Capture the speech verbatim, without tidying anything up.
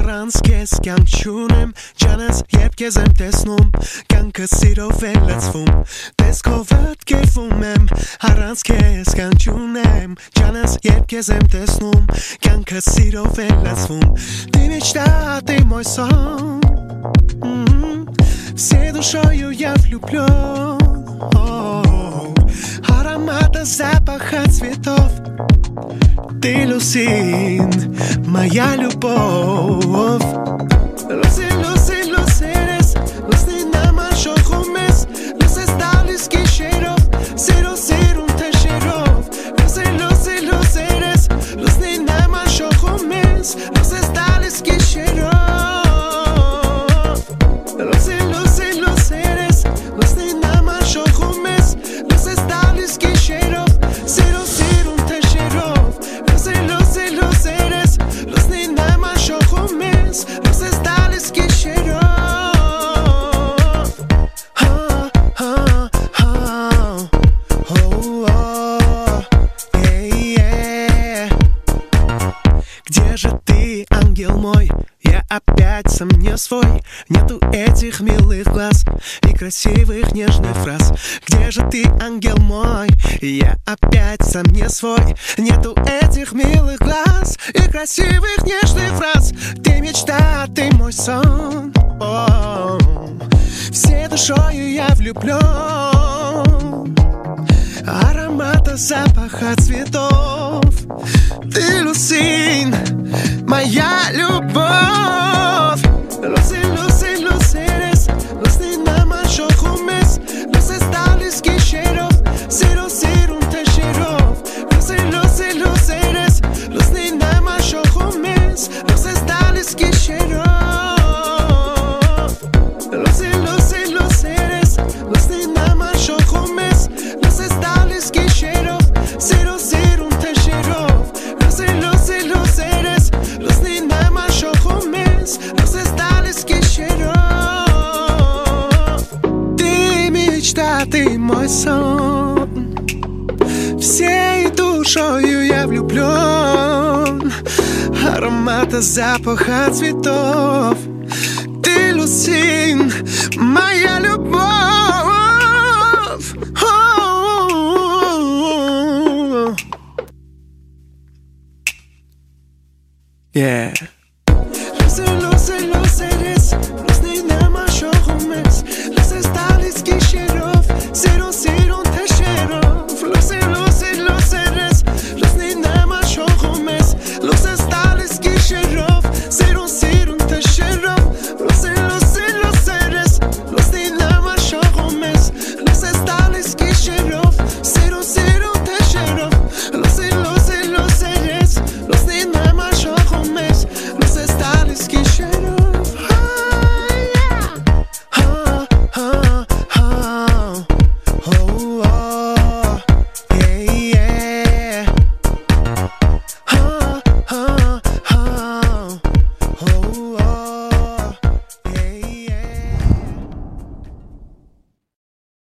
Haranskes Gangchunem Janas Jebkezem Tesnum Gankasiro Veletsfum Teskovert Gefumem Haranskes Gangchunem Janas Jebkezem Tesnum Gankasiro Veletsfum Ты мечта, ты мой сон. Всей душою я влюблен. Аромата, запаха цветов. Ты, Люсин, моя любовь. Lucy, Lucy, Lucy eres. Lucy nama shochumes. Lucy stalis kisherov. Zero, zero, tesherov. Lucy, Lucy, Lucy eres. Lucy nama shochumes. Lucy stalis kisherov. Lucy, Lucy, Lucy eres. Lucy nama shochumes. Lucy stalis kisherov. Zero, zero, tesherov. Lucy, Lucy, Lucy eres. Lucy nama shochumes. Lucy stalis kisherov. Ha, ha, ha. Oh, oh. Yeah, yeah. Где же ты, ангел мой? Я опять сам не свой. Нету этих милых глаз и красивых нежных фраз. Где же ты, ангел мой? Я опять сам не свой. Нету этих милых глаз и красивых нежных фраз. Ты мечта, ты мой сон. О, всей душою я влюблен. Аромата, запаха цветов. Ты, Люсин, моя любовь. Lucy, Lucy, Lucy eres. Lucy nama shochumes. Lucy stalis kisherov. Zero, zero, tesherov. Lucy, Lucy, Lucy eres. Lucy nama shochumes. Lucy stalis kisherov. Lucy, Lucy, Lucy eres. Lucy nama shochumes. Lucy stalis kisherov. Zero, zero, tesherov. Lucy, Lucy, Lucy eres. Lucy nama shochumes. Lucy stalis kisherov. Ты мечта, ты мой сон. Всей душою я влюблен. Аромата, запаха цветов. Ты, Люсин, моя любовь. Yeah. Lucy, Lucy, Lucy